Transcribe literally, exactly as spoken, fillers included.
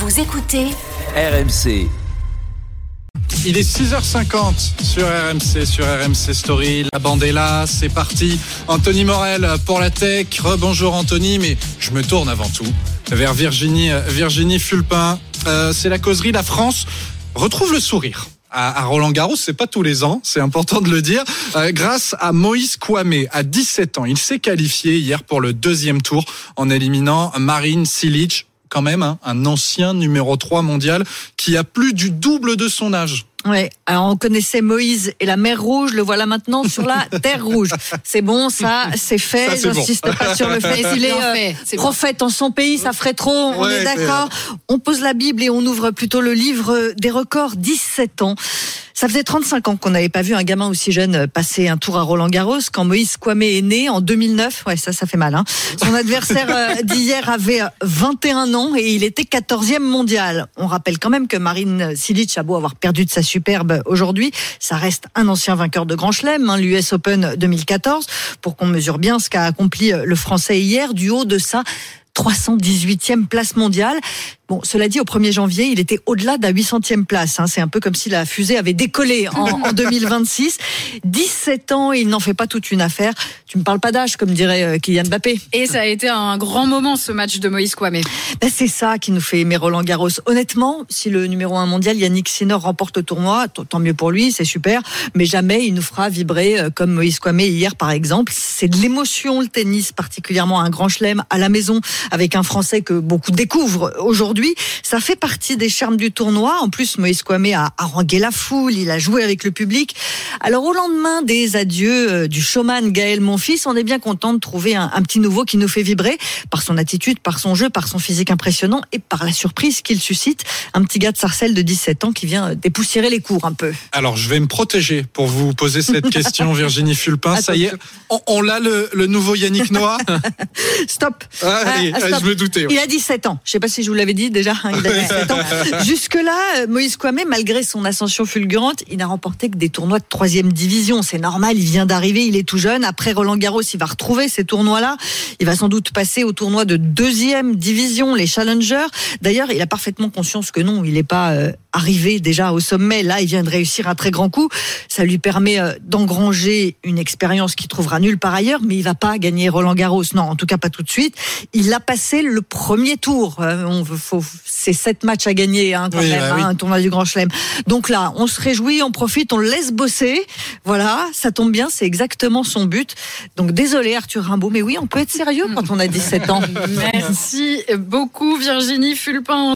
Vous écoutez R M C. Il est six heures cinquante sur R M C, sur R M C Story. La bande est là, c'est parti. Anthony Morel pour la tech. Rebonjour Anthony, mais je me tourne avant tout vers Virginie, Virginie Fulpin. Euh, c'est la causerie. La France retrouve le sourire. À Roland-Garros, c'est pas tous les ans, c'est important de le dire. Euh, grâce à Moïse Kouamé, à dix-sept ans, il s'est qualifié hier pour le deuxième tour en éliminant Marin Cilic, quand même hein, un ancien numéro trois mondial qui a plus du double de son âge. Ouais, alors on connaissait Moïse et la mer Rouge, le voilà maintenant sur la terre rouge. C'est bon, ça, c'est fait. Ça, c'est J'insiste bon. pas sur le fait qu'il est euh, c'est prophète bon. en son pays, ça ferait trop. On ouais, est d'accord. C'est... On pose la Bible et on ouvre plutôt le livre des records. dix-sept ans. Ça faisait trente-cinq ans qu'on n'avait pas vu un gamin aussi jeune passer un tour à Roland-Garros. Quand Moïse Kouamé est né en deux mille neuf, ouais, ça, ça fait mal. Hein. Son adversaire d'hier avait vingt et un ans et il était quatorzième mondial. On rappelle quand même que Marin Cilic a beau avoir perdu de sa superbe aujourd'hui, ça reste un ancien vainqueur de Grand Chelem, hein, l'U S Open deux mille quatorze, pour qu'on mesure bien ce qu'a accompli le Français hier du haut de sa trois cent dix-huitième place mondiale. Bon, cela dit, au premier janvier, il était au-delà de la huit centième place. Hein. C'est un peu comme si la fusée avait décollé en, en deux mille vingt-six. dix-sept ans, et il n'en fait pas toute une affaire. Tu me parles pas d'âge, comme dirait euh, Kylian Mbappé. Et ça a été un grand moment, ce match de Moïse Kouamé. Ben, c'est ça qui nous fait aimer Roland-Garros. Honnêtement, si le numéro un mondial, Yannick Sinner, remporte le tournoi, tant mieux pour lui, c'est super. Mais jamais il nous fera vibrer euh, comme Moïse Kouamé hier, par exemple. C'est de l'émotion, le tennis, particulièrement un grand chelem à la maison, avec un Français que beaucoup découvrent aujourd'hui. Ça fait partie des charmes du tournoi. En plus, Moïse Kouamé a harangué la foule, il a joué avec le public. Alors, au lendemain des adieux du showman Gaël Monfils, on est bien content de trouver un, un petit nouveau qui nous fait vibrer par son attitude, par son jeu, par son physique impressionnant et par la surprise qu'il suscite. Un petit gars de Sarcelles de dix-sept ans qui vient dépoussiérer les cours un peu. Alors, je vais me protéger pour vous poser cette question, Virginie Fulpin. Ça y est, on, on l'a le, le nouveau Yannick Noah. Stop. Ah, allez, ah, stop. Je me doutais. Ouais. Il a dix-sept ans. Je sais pas si je vous l'avais dit déjà. Hein, il a dix-sept ans. Jusque-là, Moïse Kouamé, malgré son ascension fulgurante, il n'a remporté que des tournois de troisième division. C'est normal, il vient d'arriver, il est tout jeune. Après Roland-Garros, il va retrouver ces tournois-là. Il va sans doute passer au tournoi de deuxième division, les Challengers. D'ailleurs, il a parfaitement conscience que non, il n'est pas euh, arrivé déjà au sommet. Là, il vient de réussir un très grand coup. Ça lui permet euh, d'engranger une expérience qu'il trouvera nulle part ailleurs, mais il va pas gagner Roland-Garros. Non, en tout cas pas tout de suite. Il a passé le premier tour. Euh, on faut, c'est sept matchs à gagner hein, quand oui, même, bah, hein, oui. un tournoi du Grand Chelem. Donc là, on se réjouit, on profite, on le laisse bosser. Voilà, ça tombe bien, c'est exactement son but. Donc désolé Arthur Rimbaud, mais oui, on peut être sérieux quand on a dix-sept ans. Merci beaucoup Virginie Fulpin.